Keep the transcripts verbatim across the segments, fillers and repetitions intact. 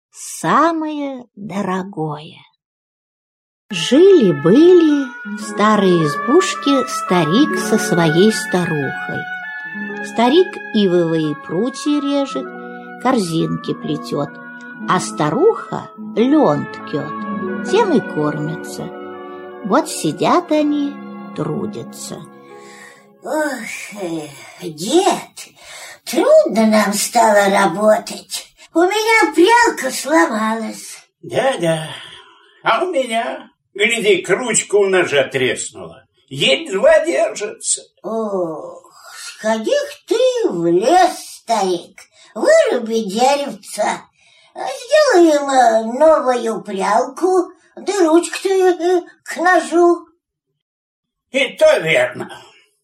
самое дорогое. Жили-были в старой избушке старик со своей старухой. Старик ивовые прутья режет, корзинки плетет, а старуха лен ткет, тем и кормятся. Вот сидят они, трудятся. Ох, дед, трудно нам стало работать. У меня прялка сломалась. Да-да, а у меня, гляди, ручка у ножа треснула. Едва держится. Ох, сходи-ка ты в лес, старик, выруби деревца, сделаем новую прялку, да ручку-то к ножу. И то верно.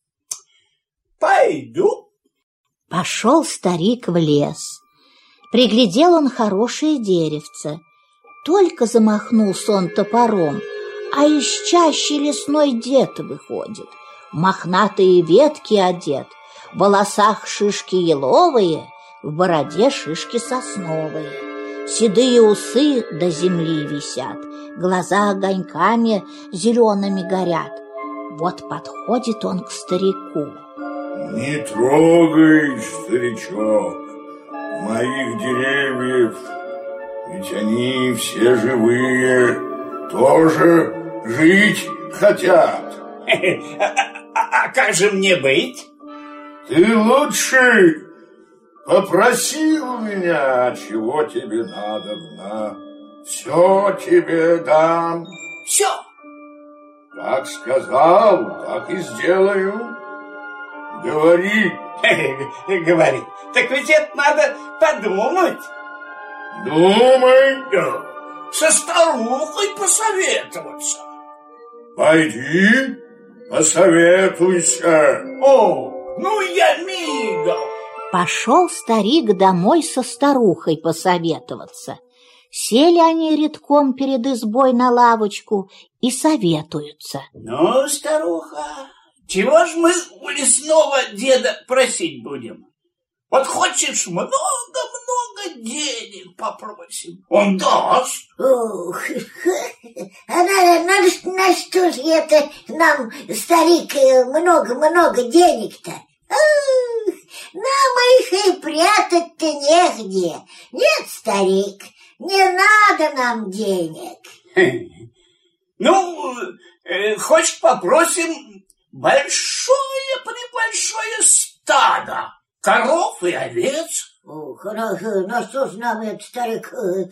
Пойду. Пошел старик в лес. Приглядел он хорошее деревце. Только замахнулся он топором, а из чащи лесной дед выходит, в мохнатые ветки одет, в волосах шишки еловые, в бороде шишки сосновые. Седые усы до земли висят, глаза огоньками зелеными горят. Вот подходит он к старику. Не трогай, старичок, моих деревьев, ведь они все живые, тоже жить хотят. А как же мне быть? Ты лучше попроси у меня, чего тебе надобно. Все тебе дам. Все? Как сказал, так и сделаю. Говори. Говори. Так ведь это надо подумать. Думай. Да. Со старухой посоветоваться. Пойди, посоветуйся. О, ну я мигом. Пошел старик домой со старухой посоветоваться. Сели они редком перед избой на лавочку и советуются. Ну, старуха, чего ж мы у лесного деда просить будем? Вот хочешь, много-много денег попросим, он даст. Ух, а на, на, на что же это нам, старик, много-много денег-то? Ах, нам их и прятать-то негде. Нет, старик, не надо нам денег. Ну, э, хочешь, попросим большое-пребольшое стадо коров и овец. О, хорошо, на что ж нам этот старик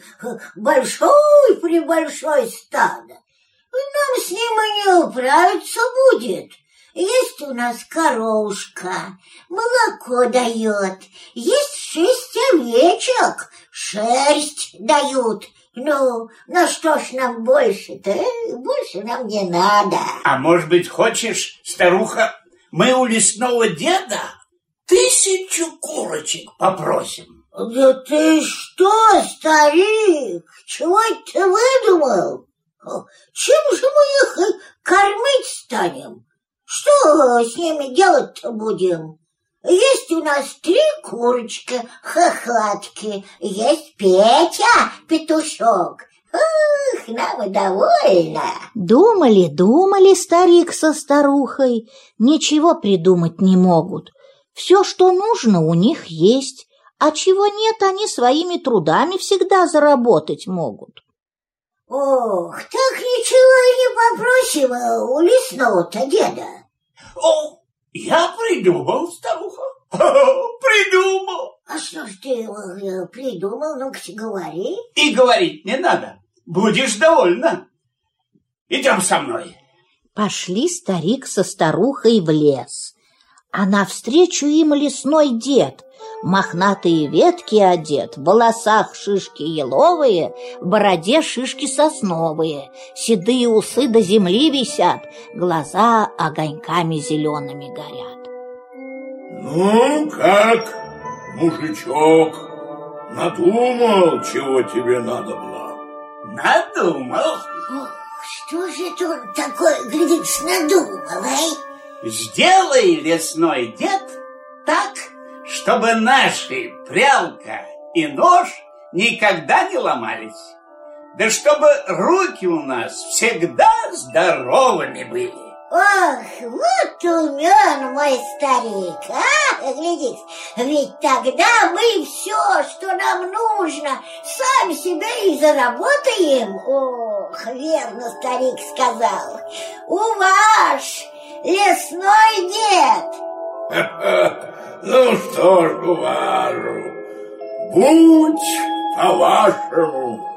большой-пребольшой стадо? Нам с ним и не управиться будет. Есть у нас коровушка, молоко дает, есть шесть овечек, шерсть дают. Ну, на что ж нам больше-то? Больше нам не надо. А может быть, хочешь, старуха, мы у лесного деда тысячу курочек попросим? Да ты что, старик, чего ты выдумал? Чем же мы их кормить станем? Что с ними делать-то будем? Есть у нас три курочки, хохлатки, есть Петя, петушок. Ух, нам и довольно. Думали, думали старик со старухой, ничего придумать не могут. Все, что нужно, у них есть, а чего нет, они своими трудами всегда заработать могут. Ох, так ничего и не попросим у лесного-то деда. О, я придумал, старуха, придумал. А что ж ты придумал, ну-ка говори. И говорить не надо, будешь довольна. Идем со мной. Пошли старик со старухой в лес, а навстречу им лесной дед, мохнатые ветки одет, в волосах шишки еловые, в бороде шишки сосновые, седые усы до земли висят, глаза огоньками зелеными горят. Ну, как, мужичок, надумал, чего тебе надобно? Надумал. Ох, что же это он такое, глядишь, надумал, а? Сделай, лесной дед, так, чтобы наши прялка и нож никогда не ломались. Да чтобы руки у нас всегда здоровыми были. Ох, вот умен мой старик, а? Глядись, ведь тогда мы все, что нам нужно, сами себе и заработаем. Ох, верно старик сказал. Уваж, лесной дед. Ну что ж, уважу, будь по-вашему.